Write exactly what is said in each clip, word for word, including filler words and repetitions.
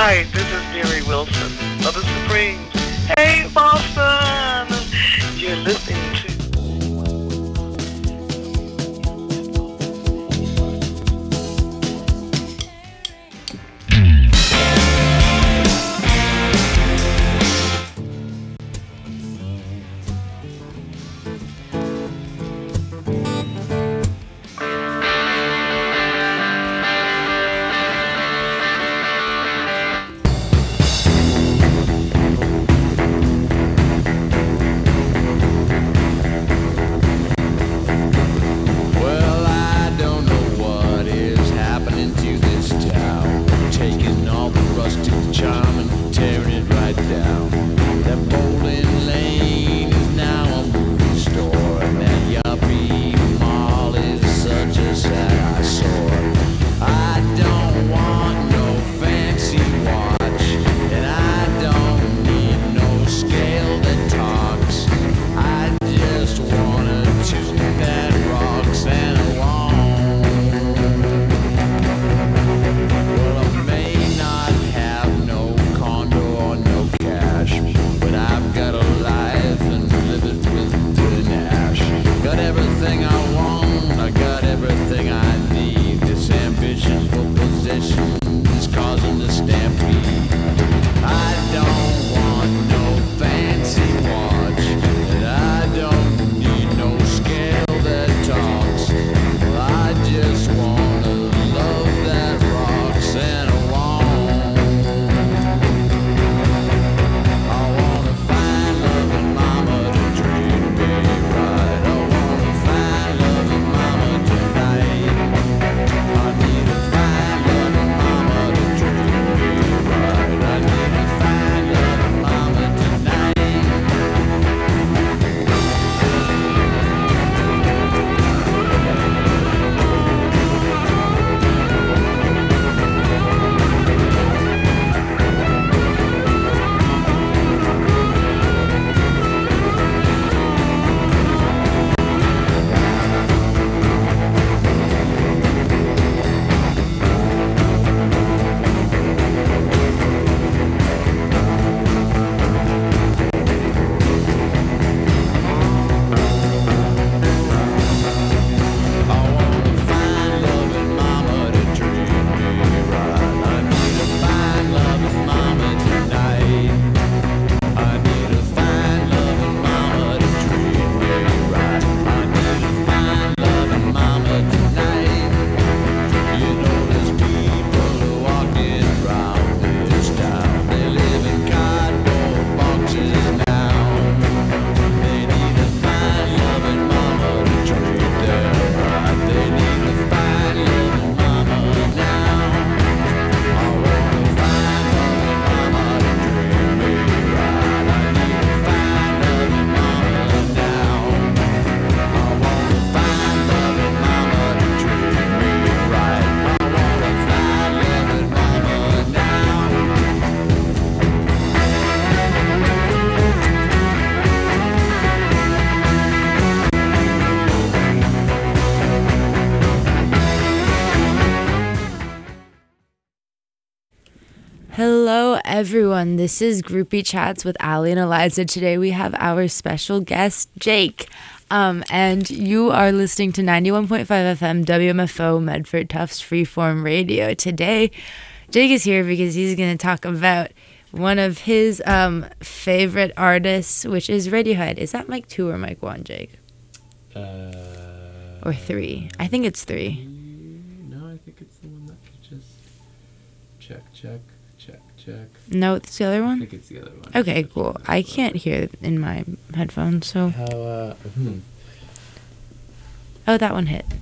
Hi, this is Mary Wilson of the Supremes. Hey, Boston! You're listening to Hello, everyone. This is Groupie Chats with Ali and Eliza. Today we have our special guest, Jake. Um, and you are listening to ninety-one point five F M W M F O Medford Tufts Freeform Radio. Today, Jake is here because he's going to talk about one of his um, favorite artists, which is Radiohead. Is that mic two or mic one, Jake? Uh, or three? I think it's three. No, I think it's the one that could just check, check, check, check. No, it's the other one? I think it's the other one. Okay, cool. I can't hear it in my headphones, so... How, uh, hmm. Oh, that one hit.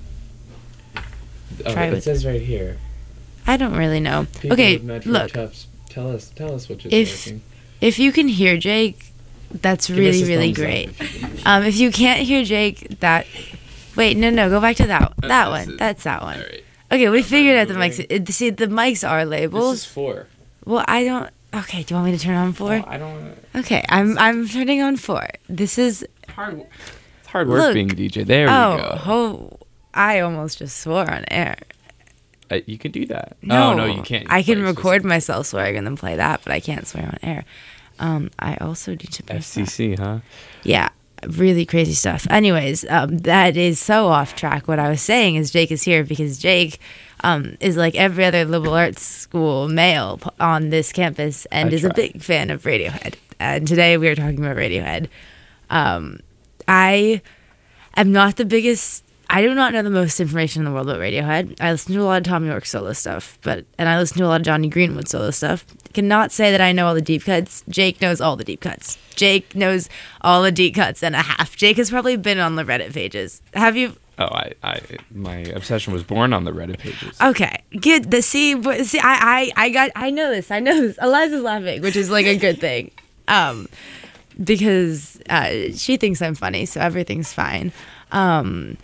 Oh, Try it with says right here. I don't really know. People Okay, with Medford look. Tufts, tell us, tell us which is If working. if you can hear Jake, that's Give really us a really thumbs up great. if you can hear. Um, if you can't hear Jake, that wait, no, no, go back to that Uh, that this one. is- That's that one. All right. Okay, we Am I figured out the moving? mics. It, see, the mics are This labels. is four. Well, I don't. Okay, do you want me to turn on four? Oh, I don't want to. Okay, I'm I'm turning on four. This is Hard. It's hard work Look. being a D J. There we oh go. ho, I almost just swore on air. Uh, you can do that. No, oh no, you can't. I can Play record myself swearing and then play that, but I can't swear on air. Um, I also need to F C C, huh? Yeah, really crazy stuff. Anyways, um, that is so off track. What I was saying is Jake is here because Jake um, is like every other liberal arts school male p- on this campus and I is a try. big fan of Radiohead. And today we are talking about Radiohead. Um, I am not the biggest... I do not know the most information in the world about Radiohead. I listen to a lot of Tom York solo stuff, but and I listen to a lot of Johnny Greenwood solo stuff. Cannot say that I know all the deep cuts. Jake knows all the deep cuts. Jake knows all the deep cuts and a half. Jake has probably been on the Reddit pages. Have you? Oh, I, I, my obsession was born on the Reddit pages. Okay, good. The see, but- see, I, I, I got, I know this. I know this. Eliza's laughing, which is like a good thing, um, because uh, she thinks I'm funny, so everything's fine. Um,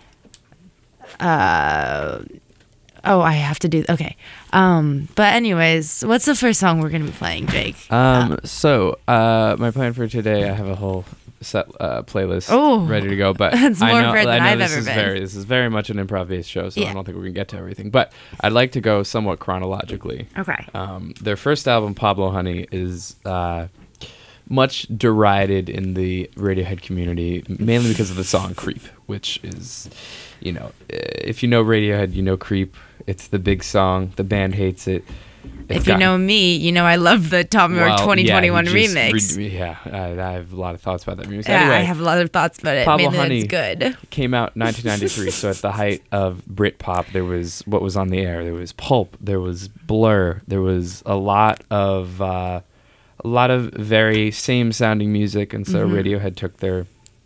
uh, oh, I have to do. Okay. Um, but anyways, what's the first song we're gonna be playing, Jake? Um, Uh, so uh, my plan for today, I have a whole set uh, playlist Oh, ready to go. But that's I more know, prepared than I know I've this ever is been. very, this is very much an improv-based show, so Yeah. I don't think we're gonna get to everything. But I'd like to go somewhat chronologically. Okay. Um, their first album, Pablo Honey, is uh, much derided in the Radiohead community, mainly because of the song "Creep," which is, you know, if you know Radiohead, you know "Creep." It's the big song. The band hates it. It's If you gotten- know me, you know I love the Tom York well, twenty twenty-one yeah, he just remix. re- yeah, I, I have a lot of thoughts about that music. Yeah, Anyway, I have a lot of thoughts about it. Pablo Mainly that Honey it's good. came out nineteen ninety-three, so at the height of Britpop, there was what was on the air. There was Pulp, there was Blur, there was a lot of uh, a lot of very same sounding music, and so Mhm. Radiohead took their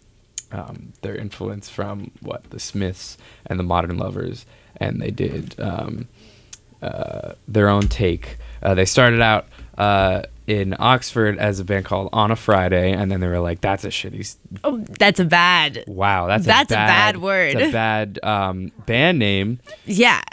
um, their influence from what the Smiths and the Modern Lovers, and they did um, uh, their own take. Uh, they started out uh, in Oxford as a band called On a Friday, and then they were like, "That's a shitty s- Oh, that's a bad. wow, that's That's a a bad, bad word." It's a bad um, band name." Yeah.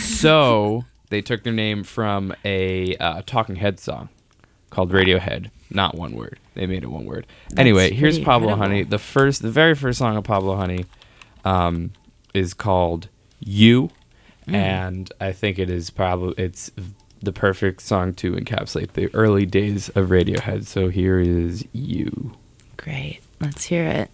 So they took their name from a uh, Talking Heads song called Radiohead. Not one word. They made it one word. That's Anyway, here's pretty Pablo incredible. Honey. The first, the very first song of Pablo Honey um, is called "You," Mm. and I think it is probably it's the perfect song to encapsulate the early days of Radiohead. So here is "You." Great. Let's hear it.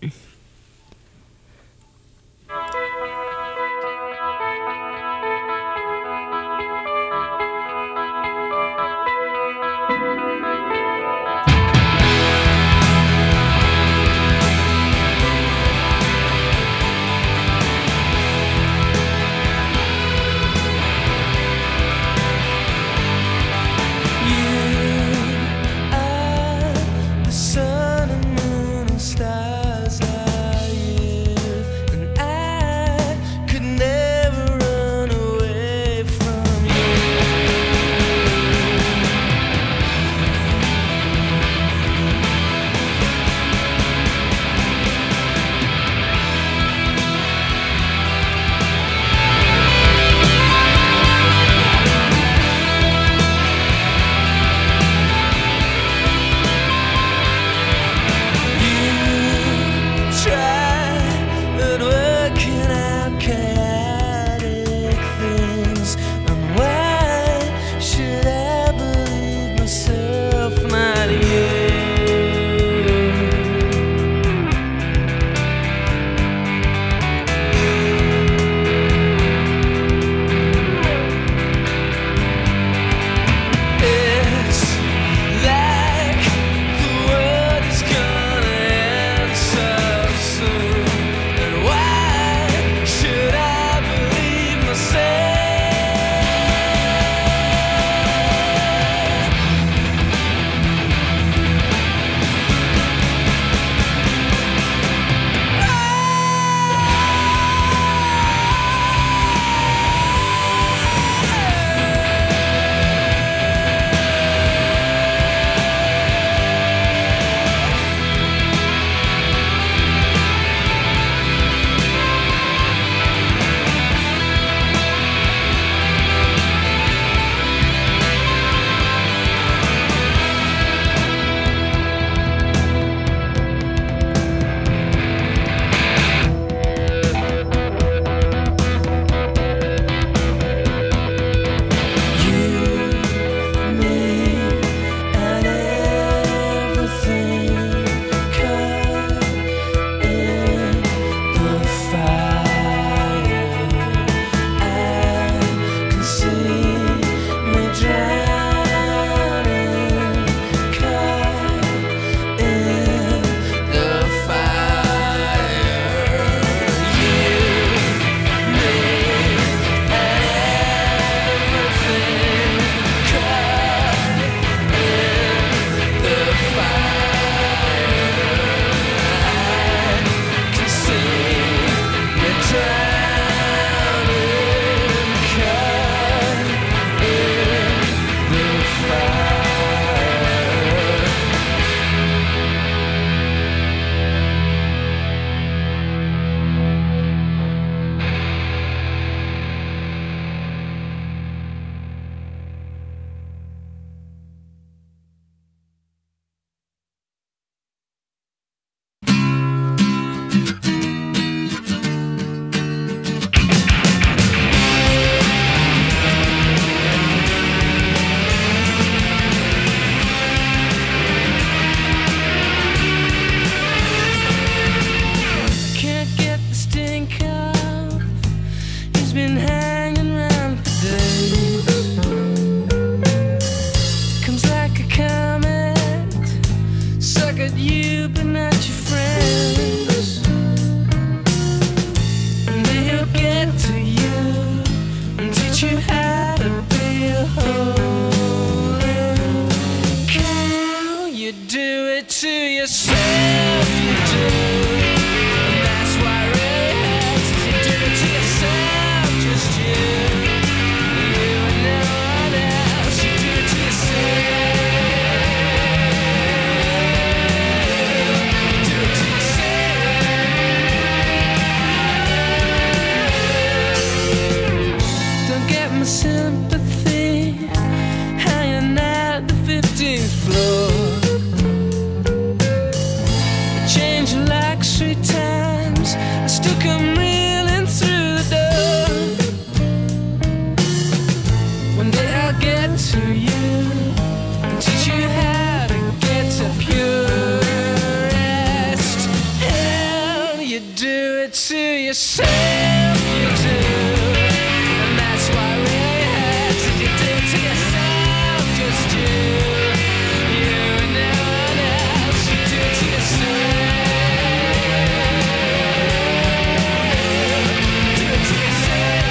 The sun and moon and stars are Comes like a comet, suck at you but not your friends. And they'll get to you and teach you how to be a holy cow. You do it to yourself, you do. And that's why Ray has to do it to yourself, just you. You and no one else, you do it to yourself. You do it to yourself. Don't get my sympathy hanging at the fifteenth floor. Change your like three times, I still come reeling through the door. One day I'll get to you and teach you how to get to pure rest. Hell, you do it to yourself, you do. And that's why Ray has it, you do it to yourself, just you. You and no one else, you do it to yourself. Do it to yourself.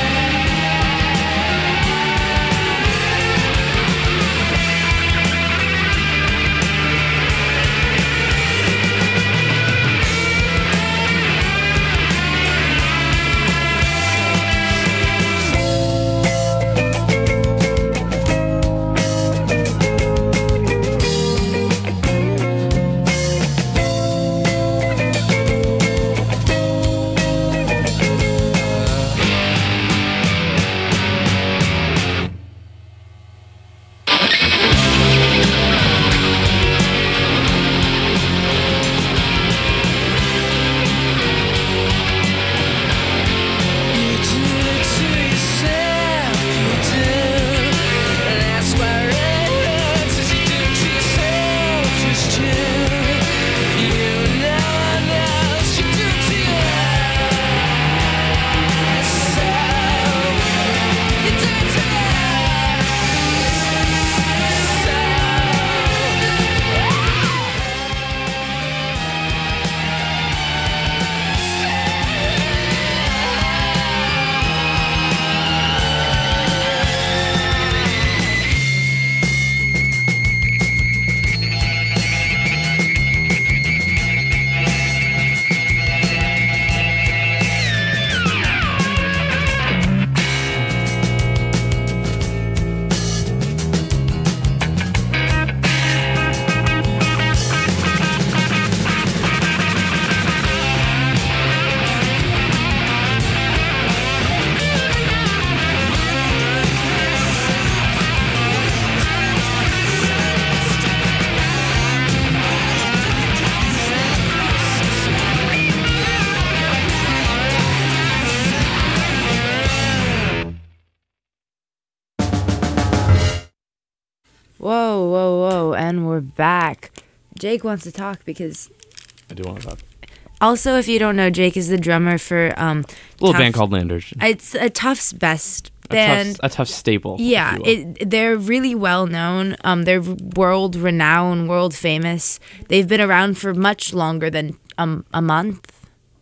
Whoa, whoa, whoa. And we're back. Jake wants to talk because I do want to talk. also, if you don't know, Jake is the drummer for um A little Tough- band called Landers. It's a Tufts Best A band. tough, a tough staple. if Yeah, you will. it, they're really well known. Um, they're world renowned, world famous. They've been around for much longer than um, a month.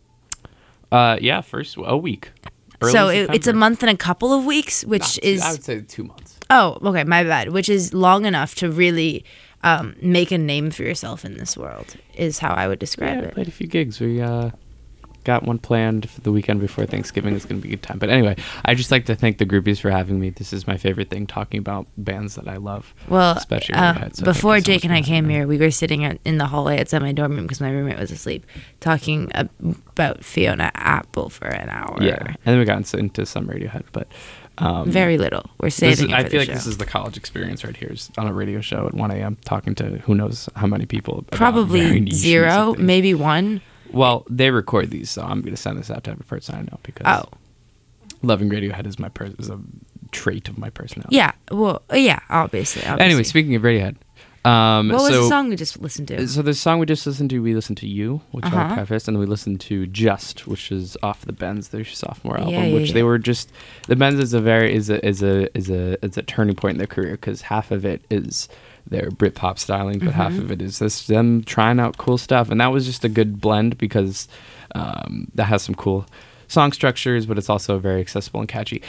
Uh, yeah, first a week. Early so it, it's a September. month and a couple of weeks, which Not- is I would say two months. oh, okay, my bad. Which is long enough to really um, make a name for yourself in this world. Is how I would describe Yeah, I it. played a few gigs. We uh, got one planned for the weekend before Thanksgiving. It's going to be a good time. But anyway, I just like to thank the groupies for having me. This is my favorite thing, talking about bands that I love. Well, especially uh, Radiohead, so thank before you so Jake much and I for came having me. here, we were sitting at, in the hallway outside my dorm room because my roommate was asleep, talking ab- about Fiona Apple for an hour. Yeah, and then we got into, into some Radiohead, but um, Very little. We're this saving is, it I for feel the like this show. is the college experience right here, is on a radio show at one a.m. talking to who knows how many people. about very Probably niche zero, music things. maybe one. Well, they record these, so I'm going to send this out to every person I know because Oh, loving Radiohead is my per- is a trait of my personality. yeah. Well, yeah, obviously. obviously. Anyway, speaking of Radiohead, Um, What was so, the song we just listened to? So the song we just listened to, we listened to You, which I Uh-huh. prefaced, and then we listened to Just, which is off the Benz, their sophomore album, Yeah, yeah, which yeah. they were just. The Benz is a very is a is a is a is a turning point in their career because half of it is their Britpop styling, but half Mhm. of it is this them trying out cool stuff, and that was just a good blend because um, that has some cool song structures, but it's also very accessible and catchy.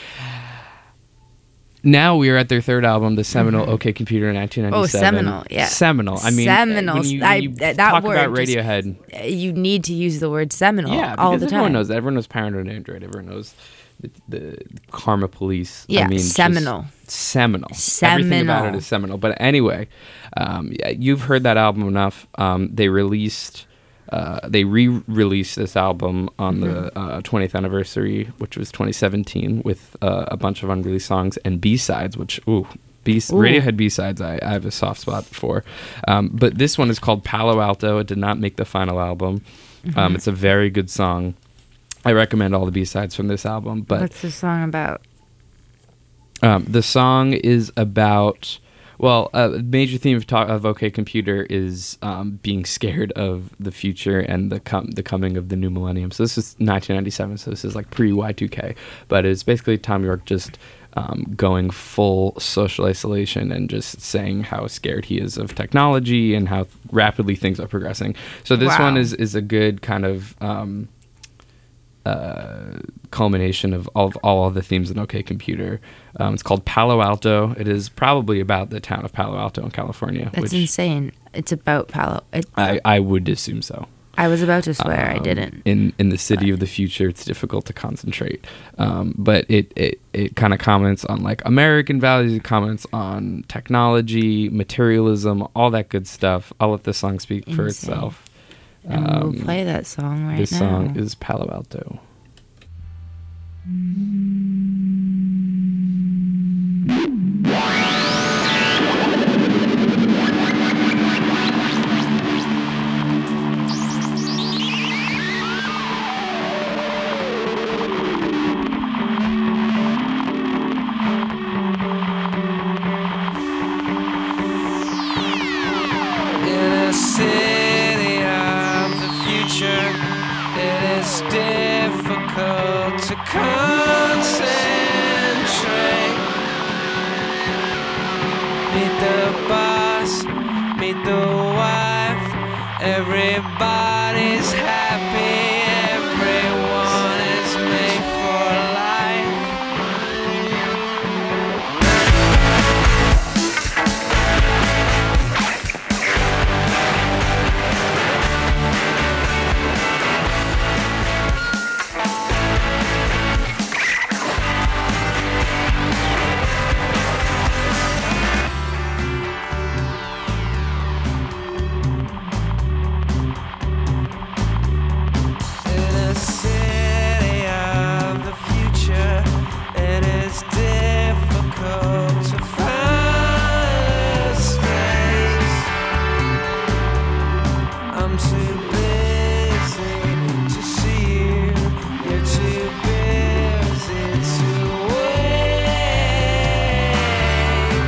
Now we are at their third album, the seminal Mhm. OK Computer in nineteen Oh, ninety-seven. seminal, yeah. Seminal. I mean, Seminal. when you, I- when you that talk word about just- Radiohead, Uh, You need to use the word seminal yeah, all because the everyone time. knows that. Everyone knows Paranoid Android. Everyone knows the, the Karma Police. Yeah, I mean, just seminal. seminal. Everything about Seminal. it is seminal. But anyway, um, yeah, you've heard that album enough. Um, they released. Uh, they re-released this album on the uh, twentieth anniversary, which was twenty seventeen, with uh, a bunch of unreleased songs and B-sides, which, ooh, B- Radiohead B-sides I, I have a soft spot for. Um, but this one is called Palo Alto. It did not make the final album. Um, it's a very good song. I recommend all the B-sides from this album. But What's the song about? um, the song is about... Well, a major theme of, talk, of OK Computer is um, being scared of the future and the com- the coming of the new millennium. So this is nineteen ninety-seven, so this is like pre-Y two K. But it's basically Tom York just um, going full social isolation and just saying how scared he is of technology and how rapidly things are progressing. So this Wow. one is, is a good kind of... Um, uh, culmination of all, of all of the themes in OK Computer. Um, it's called Palo Alto. It is probably about the town of Palo Alto in California. That's which insane. It's about Palo. It, I, I would assume so. I was about to swear I Um, didn't. In in the city of the future, it's difficult to concentrate. Um, but it it, it kind of comments on like American values. It comments on technology, materialism, all that good stuff. I'll let the song speak for Insane. itself. And Um, we'll play that song right this now. song is Palo Alto. In a city of the future, it is difficult to concentrate. Meet the boss, meet the wife. Everybody's happy, everyone is made for life. In a city of the future, it is difficult to find space. I'm too busy to see you. You're too busy to wait.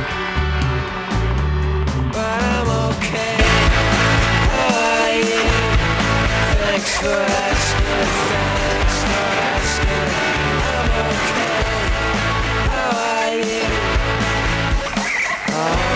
But I'm okay. How are you? Thanks for asking, thanks for asking. I'm okay. How are you? Oh,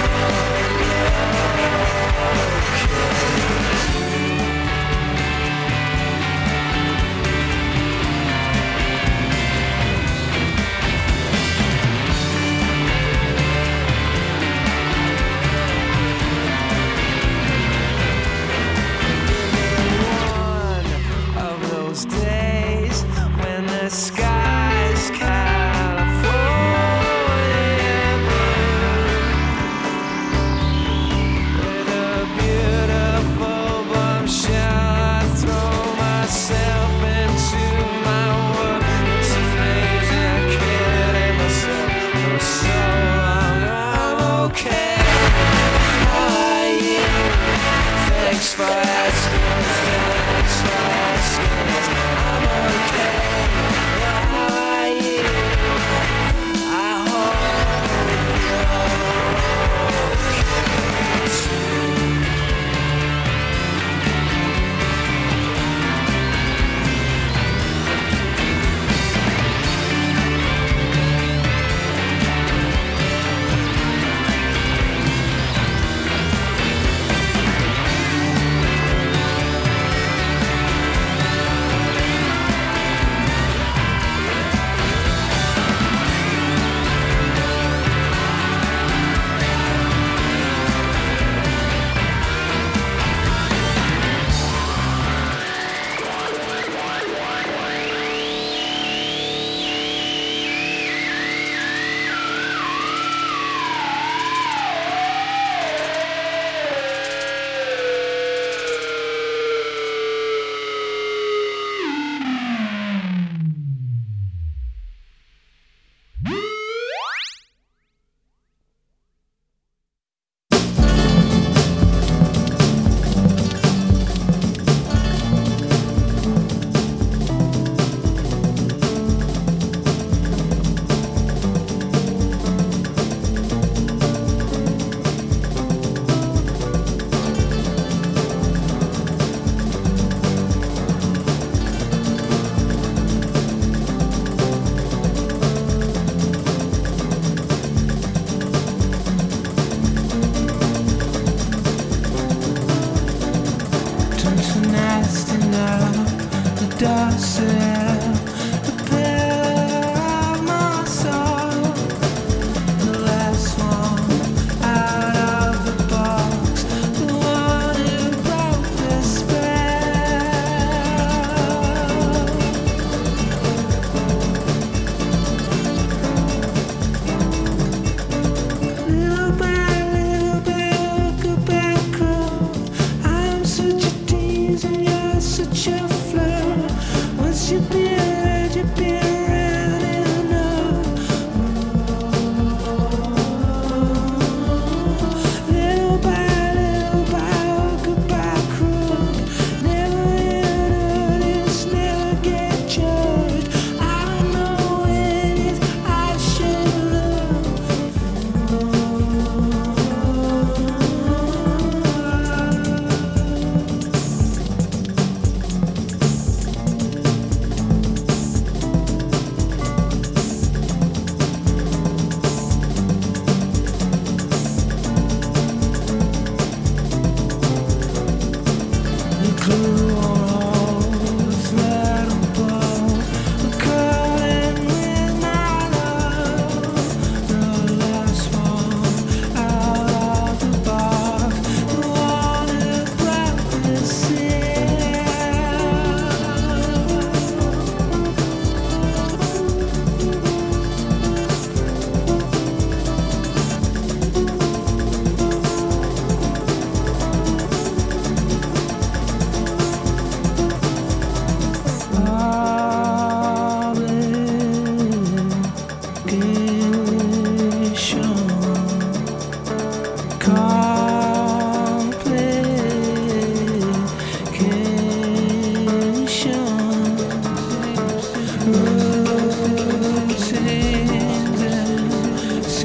one of those days when the sky's California blue, with a beautiful bombshell, I throw myself into my work. It's amazing I can't hate myself for so long. I'm okay. How are you? Thanks for asking. Thanks for asking. I'm okay. How are you? I hope you're okay too.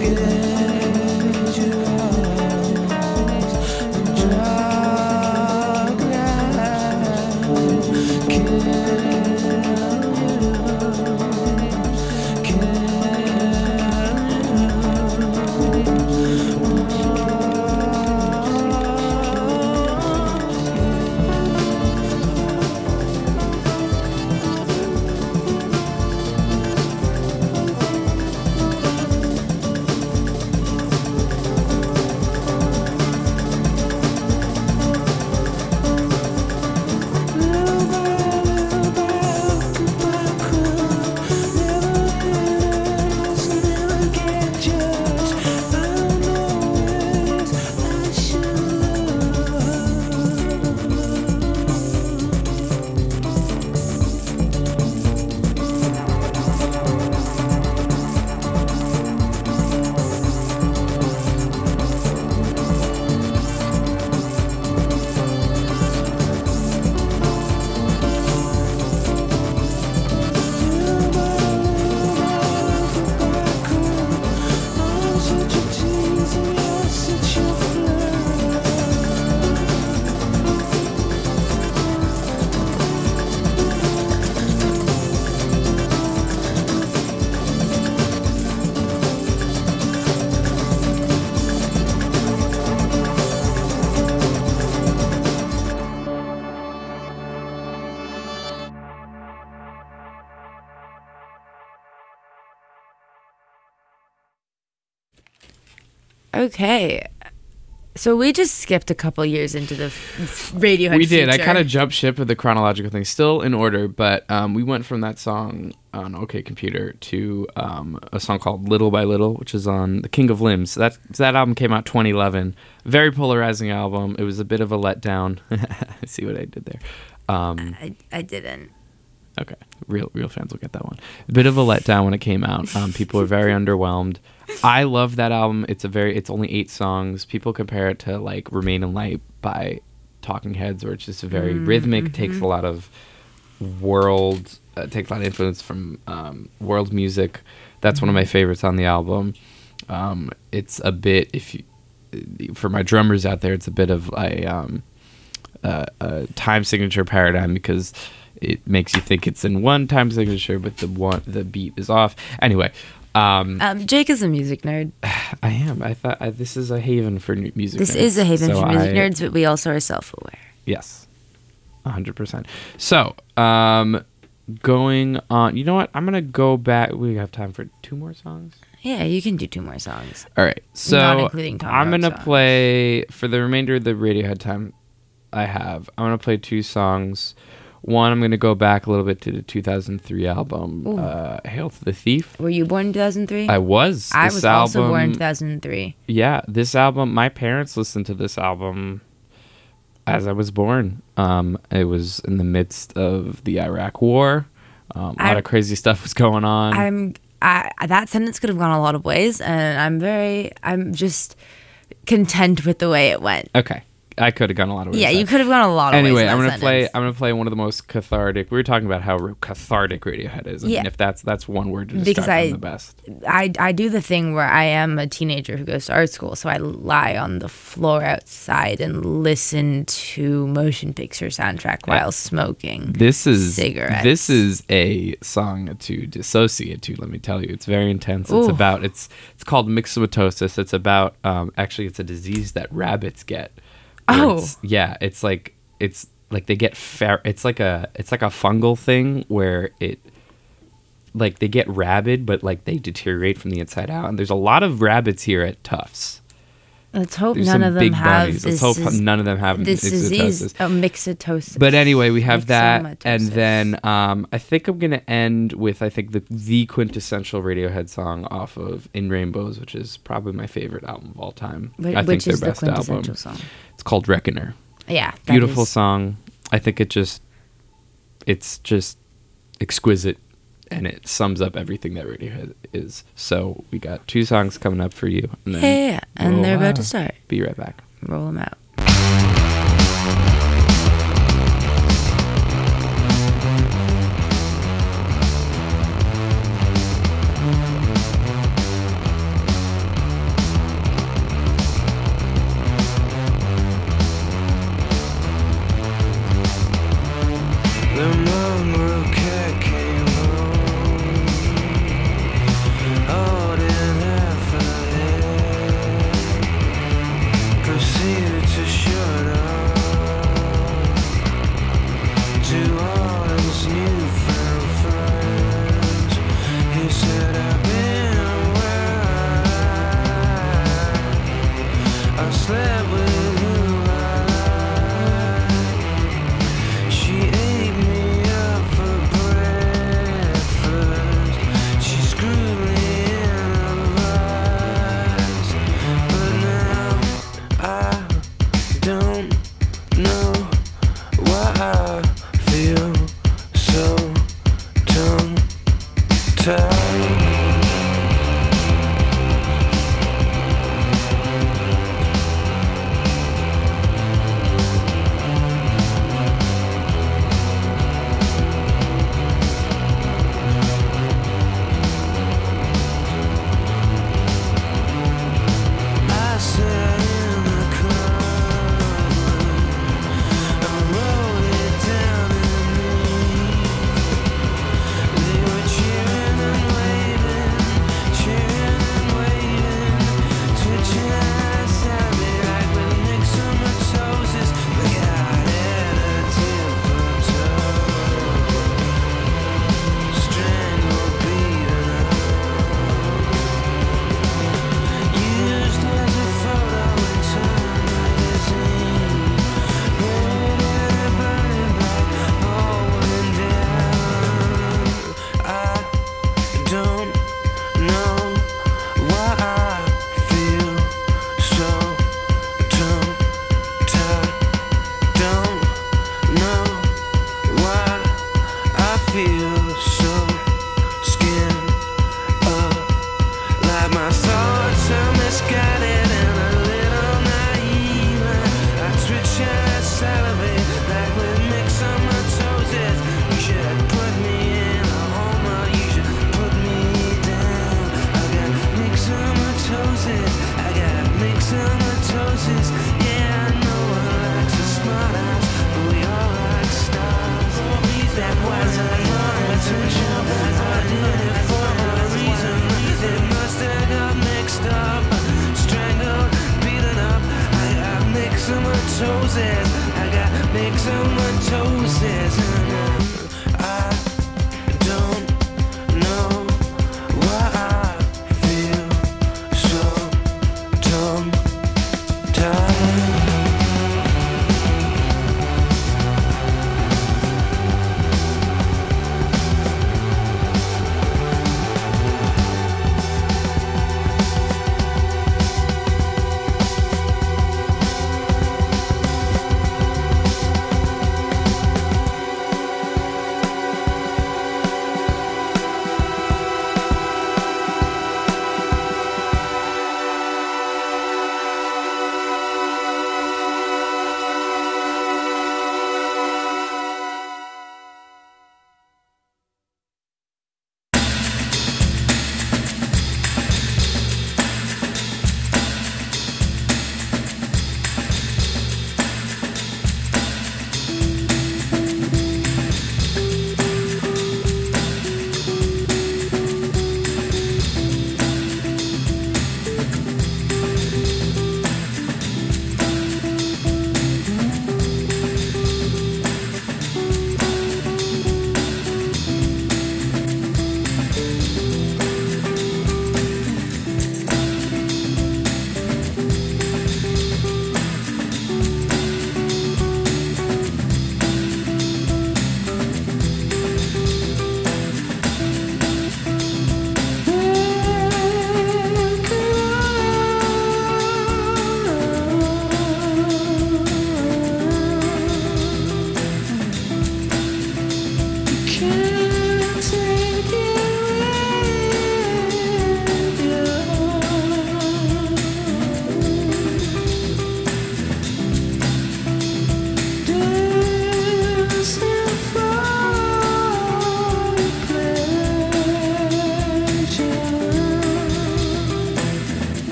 Okay. So we just skipped a couple years into the f- Radiohead We did. future. I kind of jumped ship with the chronological thing, still in order, but um, we went from that song on OK Computer to um, a song called Little by Little, which is on The King of Limbs. That that album came out twenty eleven. Very polarizing album. It was a bit of a letdown. See what I did there. Um, I, I didn't. Okay, real real fans will get that one. A bit of a letdown when it came out. Um, people were very underwhelmed. I love that album. It's a very. It's only eight songs. People compare it to like Remain in Light by Talking Heads, where it's just very Mm, rhythmic. mhm. Takes a lot of world. Uh, takes a lot of influence from um, world music. That's one of my favorites on the album. Um, it's a bit. If you, for my drummers out there, it's a bit of a, um, a, a time signature paradigm because it makes you think it's in one time signature, but the one the beat is off. Anyway, um, Um, Jake is a music nerd. I am. I thought I, this is a haven for new music. This nerds. is a haven So for music I- nerds, but we also are self-aware. Yes, a hundred percent. So, um, going on. You know what? I'm gonna go back. We have time for two more songs. Yeah, you can do two more songs. All right. So Not including Tom I'm York gonna songs. play for the remainder of the Radiohead time I have. I'm gonna play two songs. One, I'm gonna go back a little bit to the two thousand three album, Ooh. uh, "Hail to the Thief." Were you born in two thousand three? I was. I This was also born in album- two thousand three. Yeah, this album. My parents listened to this album as I was born. Um, it was in the midst of the Iraq War. Um, a lot I- of crazy stuff was going on. I'm I that sentence could have gone a lot of ways, and I'm very I'm just content with the way it went. okay, I could have gone a lot of ways. Yeah, with you that. could have gone a lot of Anyway, ways. in I'm that gonna play. sentence. I'm gonna play one of the most cathartic. We were talking about how re- cathartic Radiohead is. I Yeah. mean, if that's that's one word to Because describe I- them the best. I, I do the thing where I am a teenager who goes to art school, so I lie on the floor outside and listen to motion picture soundtrack while smoking. This is cigarettes. this is a song to dissociate to. Let me tell you, it's very intense. It's Ooh. about it's it's called myxomatosis. It's about um, actually it's a disease that rabbits get. where Oh. it's- yeah, it's like it's like they get fer- It's like a it's like a fungal thing where it like they get rabid, but like they deteriorate from the inside out. And there's a lot of rabbits here at Tufts. Let's hope There's none some of them big have bunnies. this, Let's hope is- none of them have this disease, myxomatosis. oh, myxotosis. But anyway, we have that, and Myxomatosis. then um, I think I'm gonna end with I think the the quintessential Radiohead song off of In Rainbows, which is probably my favorite album of all time. Wh- I think which their is the best quintessential album. song? It's called Reckoner. Yeah, that Beautiful is- song. I think it just it's just exquisite, and it sums up everything that Radiohead is. So we got two songs coming up for you, and then Yeah, yeah, yeah. and we'll, they're about uh, to start. Be right back. Roll them out. mixomatosis. Yeah, no one likes a smart ass, but we all like stars. That wasn't my intention, I did it for a reason. It must have got mixed up, strangled, beaten up. I got mixomatosis, I got mixomatosis, and uh, I don't know why I feel so tongue-tied.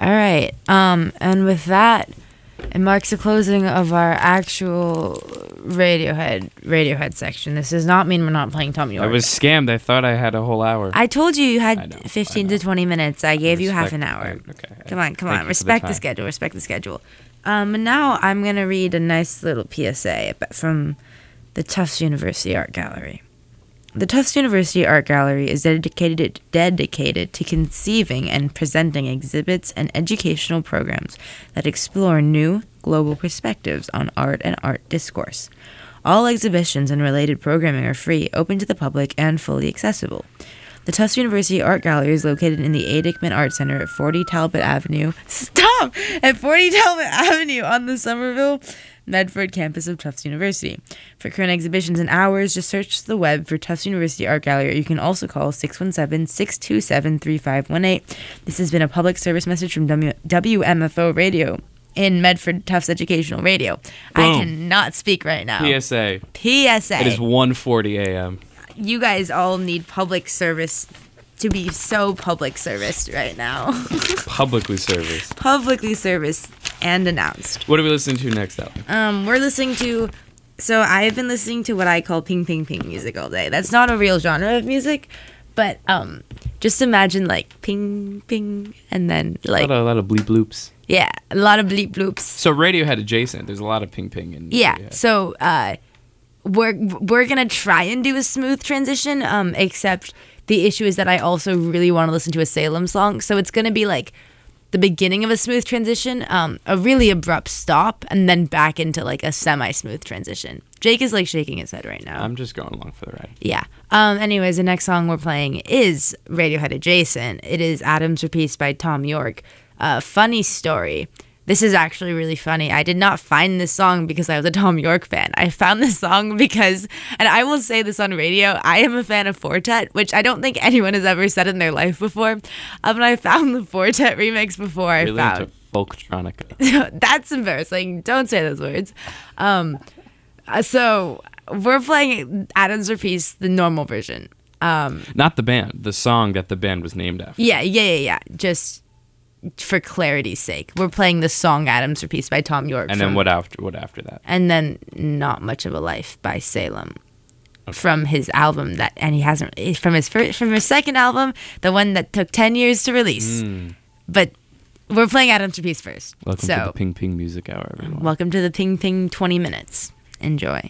All right. Um, and with that, it marks the closing of our actual Radiohead Radiohead section. This does not mean we're not playing Tom York. I was scammed. I thought I had a whole hour. I told you you I had know, fifteen I to know. twenty minutes. I gave you half Respect- an hour. I- okay. Come on, come Thank on. you for Respect the, time. schedule. Respect the schedule. Um, and now I'm going to read a nice little P S A ab- from the Tufts University Art Gallery. The Tufts University Art Gallery is dedicated dedicated to conceiving and presenting exhibits and educational programs that explore new global perspectives on art and art discourse. All exhibitions and related programming are free, open to the public, and fully accessible. The Tufts University Art Gallery is located in the A. Dickman Art Center at forty Talbot Avenue. Stop! At forty Talbot Avenue on the Somerville Medford campus of Tufts University. For current exhibitions and hours, just search the web for Tufts University Art Gallery, or you can also call six one seven, six two seven, three five one eight. This has been a public service message from w- W M F O Radio in Medford Tufts Educational Radio. I Boom. cannot speak right now. P S A. P S A. It is one forty a.m. You guys all need public service to be so public serviced right now. Publicly serviced. Publicly serviced and announced. What are we listening to next, Alan? Um, we're listening to. So I've been listening to what I call ping ping ping music all day. That's not a real genre of music, but um, just imagine like ping ping and then A like lot of, a lot of bleep bloops. yeah, a lot of bleep bloops. So Radiohead adjacent. There's a lot of ping ping in Yeah. Radiohead. So uh, we're we're gonna try and do a smooth transition. Um, except the issue is that I also really want to listen to a Salem song, so it's gonna be like the beginning of a smooth transition, um, a really abrupt stop, and then back into like a semi-smooth transition. Jake is like shaking his head right now. I'm just going along for the ride. Yeah. Um. Anyways, the next song we're playing is Radiohead adjacent. It is Adam's Repeats by Tom York. Uh, funny story. This is actually really funny. I did not find this song because I was a Tom York fan. I found this song because, and I will say this on radio, I am a fan of Fortet, which I don't think anyone has ever said in their life before. Um, and I found the Fortet remix before I Really found. into folktronica. That's embarrassing. Don't say those words. Um, uh, so we're playing Adam's Repeats, the normal version. Um, Not the band. The song that the band was named after. yeah, yeah, yeah, yeah. Just for clarity's sake, we're playing the song Adam's Repeats by Tom York. And from- then what after? What after that? And then Not Much of a Life by Salem. From his album that, and he hasn't, from his first, from his second album, the one that took ten years to release. Mm. But we're playing Adam's Repeats first. Welcome so, to the Ping Ping Music Hour, everyone. welcome to the Ping Ping twenty minutes. Enjoy.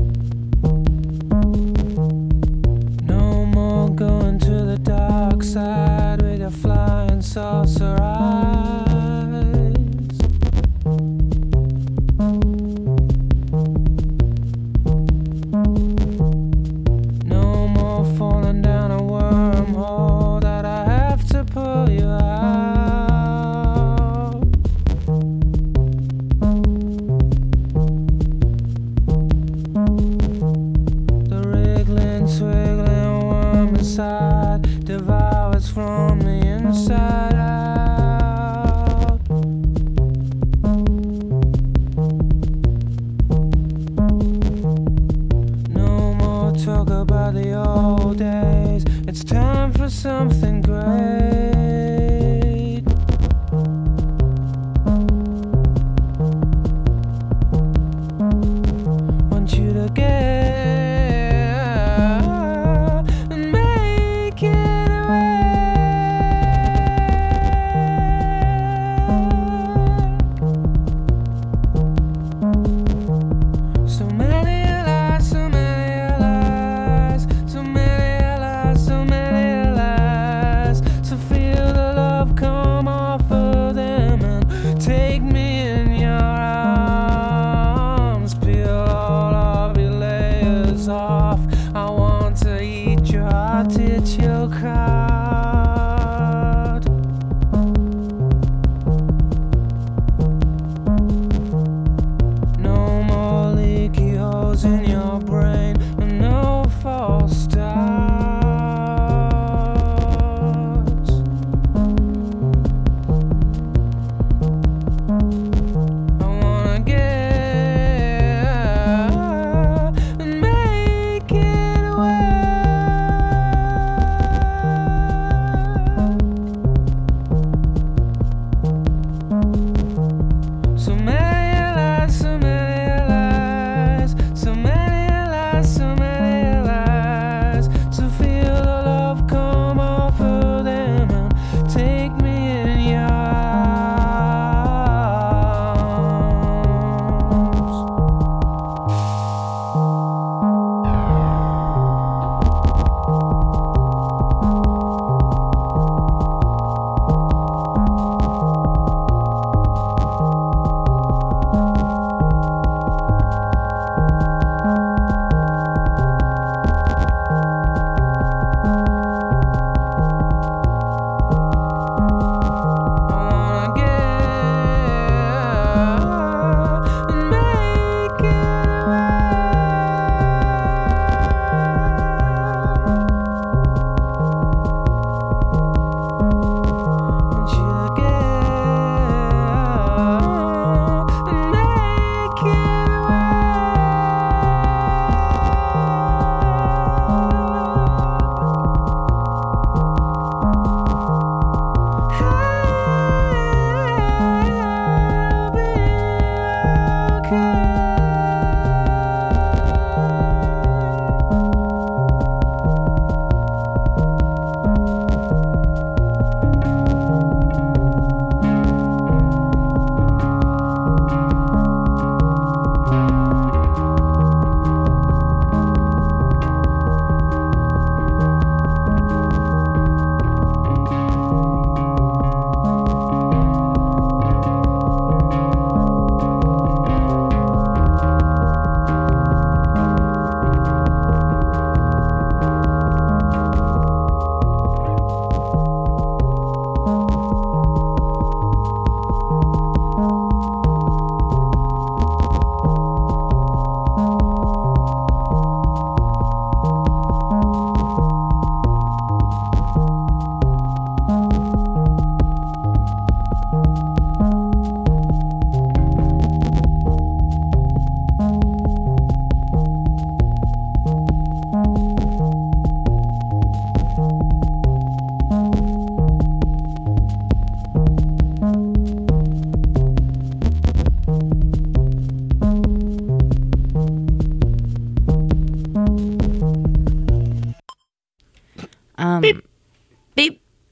No more going to the dark side.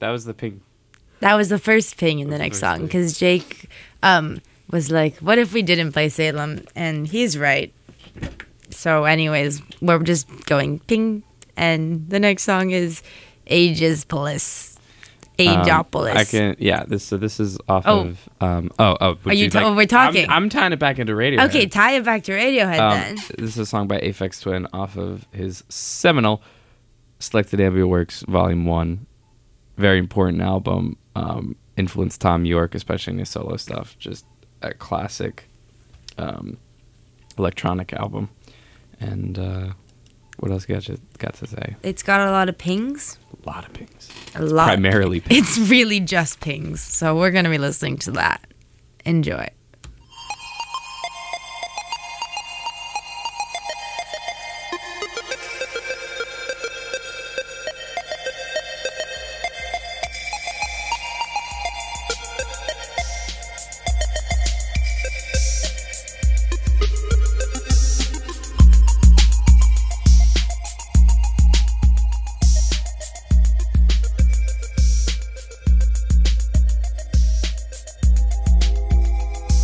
That was the ping. That was the first ping in the That was the next first song ping. because Jake um, was like, "What if we didn't play Salem?" And he's right. So, anyways, we're just going ping, and the next song is Ageopolis. Ageopolis. Um, I can. Yeah. This. So this is off Oh. of. Um. Oh. Oh. would Are you ta- like- we're talking. I'm, I'm tying it back into Radiohead. Okay, tie it back to Radiohead Um, then. this is a song by Aphex Twin off of his seminal Selected Ambient Works Volume One. Very important album. Um, influenced Tom York, especially in his solo stuff. Just a classic um, electronic album. And uh, what else got you got to say? It's got a lot of pings. A lot of pings. A lot. Primarily pings. It's really just pings. So we're going to be listening to that. Enjoy. Thank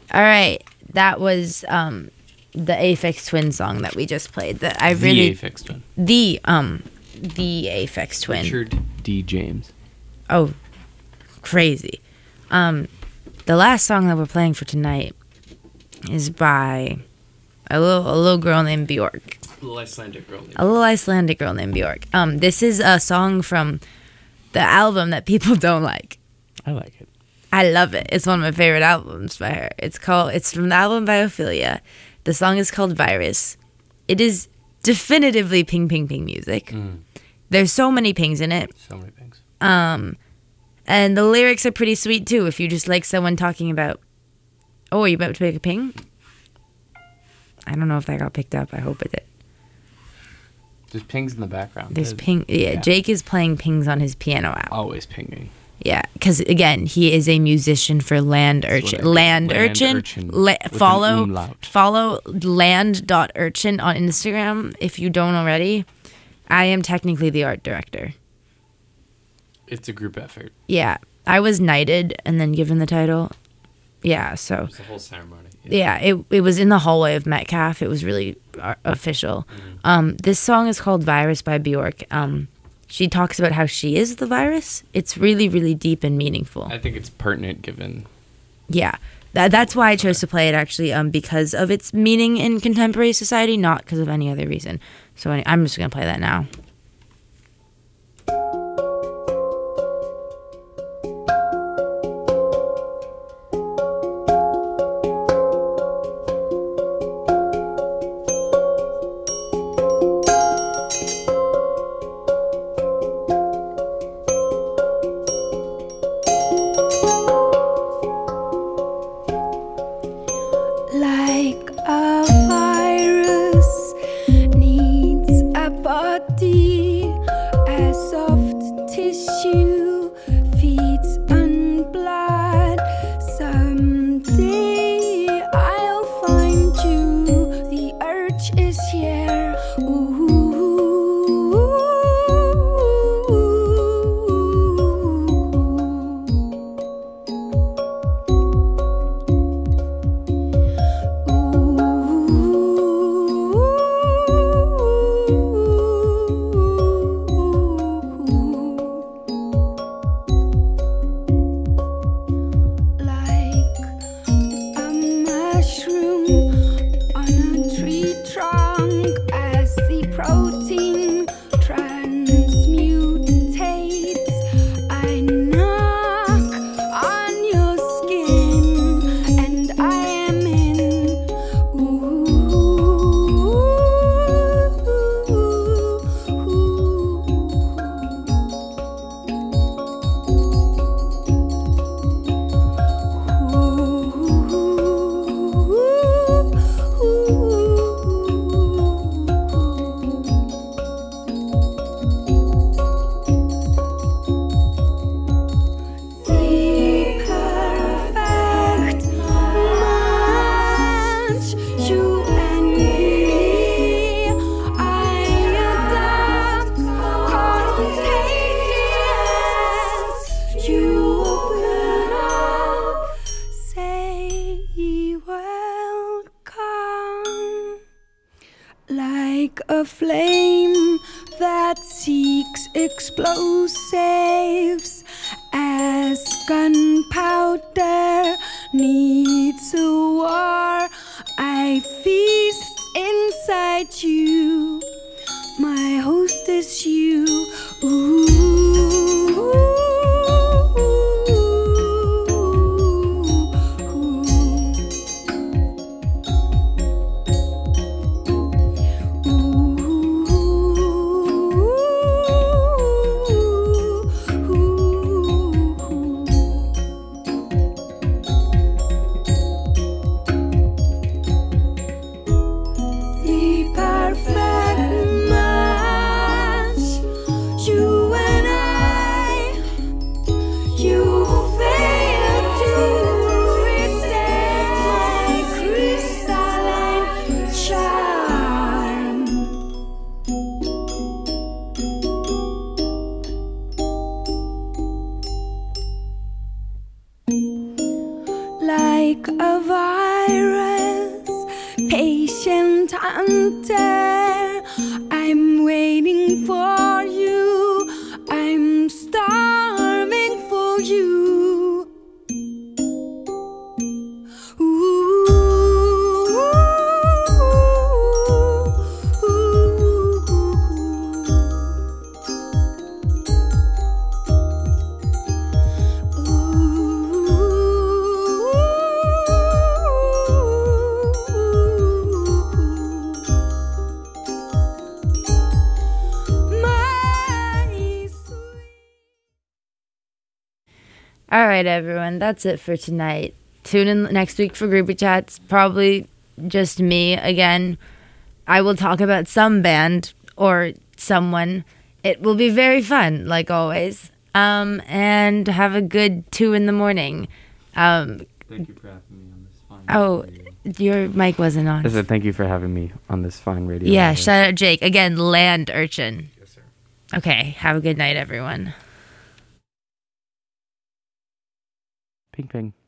All right, that was um, the Aphex Twin song that we just played. That I really the Aphex Twin. the um the Aphex Twin. Richard D. James. Oh, crazy. Um, the last song that we're playing for tonight is by a little a little girl named Bjork. A little Icelandic girl. Named A little Icelandic girl named Bjork. Um, this is a song from the album that people don't like. I like it. I love it. It's one of my favorite albums by her. It's called. It's from the album Biophilia. The song is called Virus. It is definitively ping ping ping music. Mm. There's so many pings in it. So many things. Um, and the lyrics are pretty sweet too. If you just like someone talking about, oh, are you about to make a ping? I don't know if that got picked up. I hope it did. There's pings in the background. There's There's- ping. Yeah, yeah. Jake is playing pings on his piano out. Always pinging. Yeah, because again, he is a musician for Land That's what Urchin. I mean. Land, Land Urchin. Urchin La- with an follow umlaut. follow land.urchin on Instagram if you don't already. I am technically the art director. It's a group effort. Yeah, I was knighted and then given the title. Yeah, so It's a whole ceremony. yeah, it it was in the hallway of Metcalf. It was really uh, official. Um, this song is called Virus by Bjork. Um, she talks about how she is the virus. It's really, really deep and meaningful. I think it's pertinent given. Yeah, that, that's why I chose to play it actually, um, because of its meaning in contemporary society, not because of any other reason. So any- I'm just gonna play that now. Like a virus needs a body, a soft tissue feeds on blood. Someday I'll find you. The urge is here. Like a mushroom on a tree trunk, as the protein transmutates, I knock on your skin, and I am in. The perfect match, you and me. I adapt, contagious. You open up, say welcome. Like a flame that seeks explosives, as gunpowder needs a war, I feast inside you. My host is you. The perfect match, you and I. You fail to resist my crystalline charm. Like a virus I'm there. I'm waiting for you. I'm starving for you. All right, everyone, that's it for tonight. Tune in next week for groupie chats. Probably just me again. I will talk about some band or someone. It will be very fun, like always. Um, and have a good two in the morning. Um, Thank you for having me on this fine oh, radio. your mic wasn't on. I said thank you for having me on this fine radio. Yeah, hour. shout out Jake. Again, land urchin. Yes, sir. Okay, have a good night, everyone. Ping ping.